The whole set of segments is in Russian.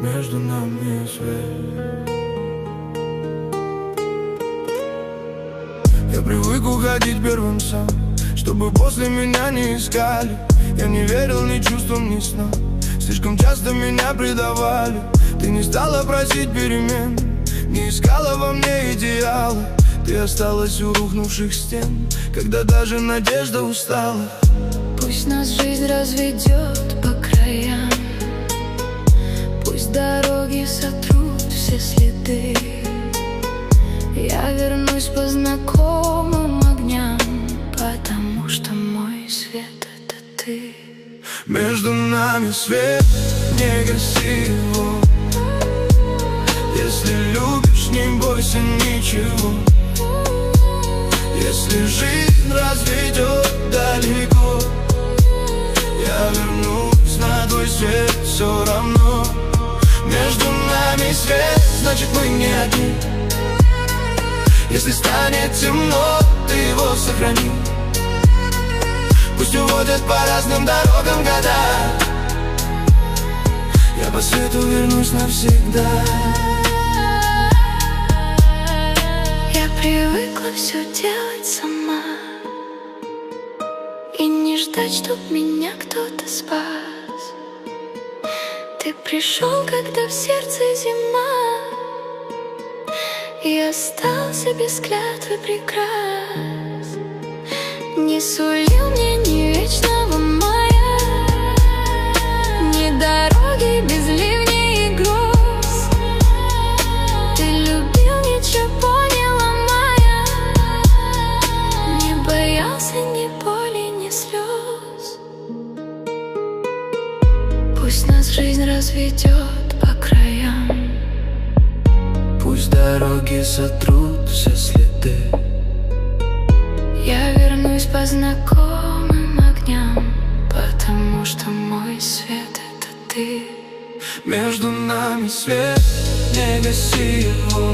между нами свет. Я привык уходить первым сам, чтобы после меня не искали. Я не верил ни чувствам, ни снам, слишком часто меня предавали. Ты не стала просить перемен, не искала во мне идеала. Ты осталась у рухнувших стен, когда даже надежда устала. Пусть нас жизнь разведет по краям, пусть дороги сотрут все следы. Я вернусь по знакомым огням, потому что мой свет — это ты. Между нами свет, не гаси его. Если любишь, не бойся ничего. Если жизнь разведет далеко, я вернусь на твой свет все равно. Между нами свет, значит мы не одни. Если станет темно, ты его сохрани. Пусть уводят по разным дорогам года, я по свету вернусь навсегда. Я привыкла все делать сама и не ждать, чтоб меня кто-то спас. Ты пришел, когда в сердце зима, и остался без клятвы прекрас. Не сулил мне ни вечного мая, ни дороги без ливней и гроз. Ты любил, ничего не ломая, не боялся ни боли, ни слез. Пусть нас жизнь разведет по краям, пусть дороги сотрут все следы. Я вернусь по знакомым огням, потому что мой свет — это ты. Между нами свет, не гаси его.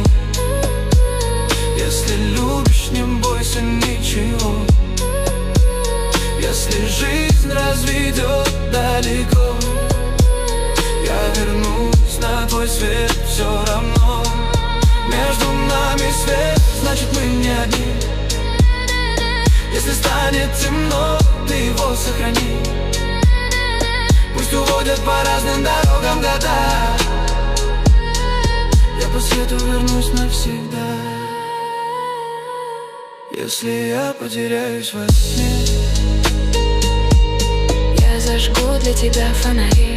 Если любишь, не бойся ничего. Если жизнь разведет далеко, я вернусь на твой свет все равно. Между нами свет, значит мы не одни. Если станет темно, ты его сохрани. Пусть уводят по разным дорогам года, я по свету вернусь навсегда. Если я потеряюсь во сне, я зажгу для тебя фонари.